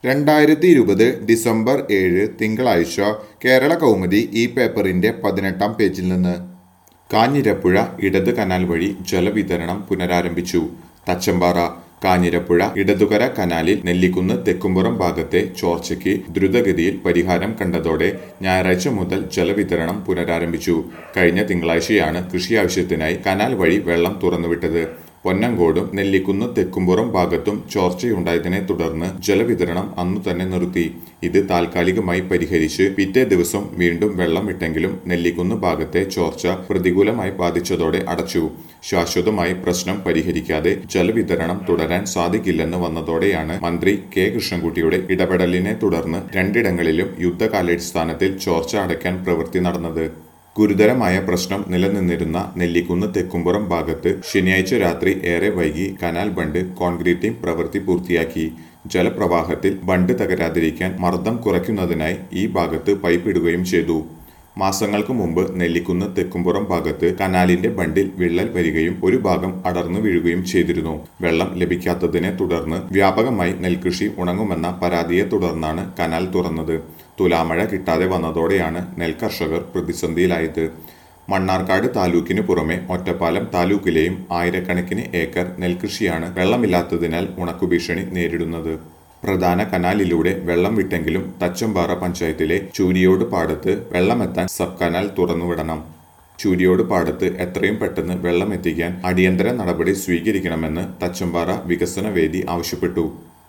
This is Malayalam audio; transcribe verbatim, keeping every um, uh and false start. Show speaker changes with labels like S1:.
S1: രണ്ടായിരത്തി ഇരുപത് ഡിസംബർ ഏഴ് തിങ്കളാഴ്ച കേരള കൗമുദി ഈ പേപ്പറിന്റെ പതിനെട്ടാം പേജിൽ നിന്ന് കാഞ്ഞിരപ്പുഴ ഇടത് കനാൽ വഴി ജലവിതരണം പുനരാരംഭിച്ചു. തച്ചമ്പാറ കാഞ്ഞിരപ്പുഴ ഇടതുകര കനാലിൽ നെല്ലിക്കുന്ന് തെക്കുംപുറം ഭാഗത്തെ ചോർച്ചയ്ക്ക് ദ്രുതഗതിയിൽ പരിഹാരം കണ്ടതോടെ ഞായറാഴ്ച മുതൽ ജലവിതരണം പുനരാരംഭിച്ചു. കഴിഞ്ഞ തിങ്കളാഴ്ചയാണ് കൃഷി ആവശ്യത്തിനായി കനാൽ വഴി വെള്ളം തുറന്നുവിട്ടത്. പൊന്നങ്കോടും നെല്ലിക്കുന്ന് തെക്കുംപുറം ഭാഗത്തും ചോർച്ചയുണ്ടായതിനെ തുടർന്ന് ജലവിതരണം അന്നു തന്നെ നിർത്തി. ഇത് താൽക്കാലികമായി പരിഹരിച്ച് പിറ്റേ ദിവസം വീണ്ടും വെള്ളം വിട്ടെങ്കിലും നെല്ലിക്കുന്ന് ഭാഗത്തെ ചോർച്ച പ്രതികൂലമായി ബാധിച്ചതോടെ അടച്ചു. ശാശ്വതമായി പ്രശ്നം പരിഹരിക്കാതെ ജലവിതരണം തുടരാൻ സാധിക്കില്ലെന്ന് വന്നതോടെയാണ് മന്ത്രി കെ കൃഷ്ണൻകുട്ടിയുടെ ഇടപെടലിനെ തുടർന്ന് രണ്ടിടങ്ങളിലും യുദ്ധകാലാടിസ്ഥാനത്തിൽ ചോർച്ച അടയ്ക്കാൻ പ്രവൃത്തി നടന്നത്. ഗുരുതരമായ പ്രശ്നം നിലനിന്നിരുന്ന നെല്ലിക്കുന്ന് തെക്കുംപുറം ഭാഗത്ത് ശനിയാഴ്ച രാത്രി ഏറെ വൈകി കനാൽ ബണ്ട് കോൺക്രീറ്റിംഗ് പ്രവൃത്തി പൂർത്തിയാക്കി. ജലപ്രവാഹത്തിൽ ബണ്ട് തകരാതിരിക്കാൻ മർദ്ദം കുറയ്ക്കുന്നതിനായി ഈ ഭാഗത്ത് പൈപ്പ് ഇടുകയും ചെയ്തു. മാസങ്ങൾക്ക് മുമ്പ് നെല്ലിക്കുന്ന് തെക്കുംപുറം ഭാഗത്ത് കനാലിന്റെ ബണ്ടിൽ വിള്ളൽ വരികയും ഒരു ഭാഗം അടർന്നു വീഴുകയും ചെയ്തിരുന്നു. വെള്ളം ലഭിക്കാത്തതിനെ തുടർന്ന് വ്യാപകമായി നെൽകൃഷി ഉണങ്ങുമെന്ന പരാതിയെ തുടർന്നാണ് കനാൽ തുറന്നത്. തുലാമഴ കിട്ടാതെ വന്നതോടെയാണ് നെൽകർഷകർ പ്രതിസന്ധിയിലായത്. മണ്ണാർക്കാട് താലൂക്കിനു പുറമെ ഒറ്റപ്പാലം താലൂക്കിലെയും ആയിരക്കണക്കിന് ഏക്കർ നെൽകൃഷിയാണ് വെള്ളമില്ലാത്തതിനാൽ ഉണക്കുഭീഷണി നേരിടുന്നത്. പ്രധാന കനാലിലൂടെ വെള്ളം വിട്ടെങ്കിലും തച്ചമ്പാറ പഞ്ചായത്തിലെ ചൂരിയോട് പാടത്ത് വെള്ളമെത്താൻ സബ് കനാൽ തുറന്നുവിടണം. ചൂരിയോട് പാടത്ത് എത്രയും പെട്ടെന്ന് വെള്ളം എത്തിക്കാൻ അടിയന്തര നടപടി സ്വീകരിക്കണമെന്ന് തച്ചമ്പാറ വികസന വേദി ആവശ്യപ്പെട്ടു.